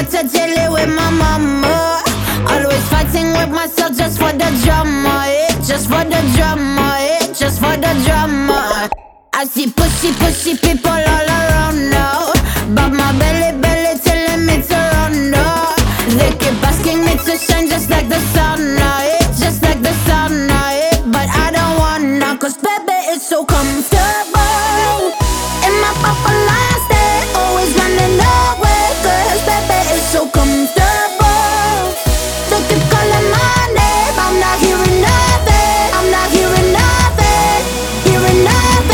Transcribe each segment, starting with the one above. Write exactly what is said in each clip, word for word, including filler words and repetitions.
to chilly with my mama. Always fighting with myself just for the drama, yeah. Just for the drama, yeah. Just for the drama. I see pushy, pushy people all around now, but my belly, belly telling me to run now. They keep asking me to shine just like the sun, yeah. Just like the sun, yeah. But I don't wanna, cause baby it's so comfortable in my papa last day, always running away, cause baby it's so comfortable. They keep calling my name, I'm not hearing nothing, I'm not hearing nothing, hearing nothing.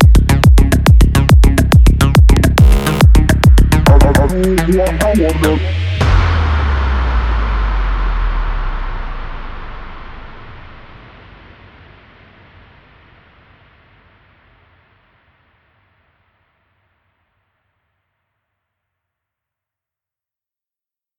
I wanna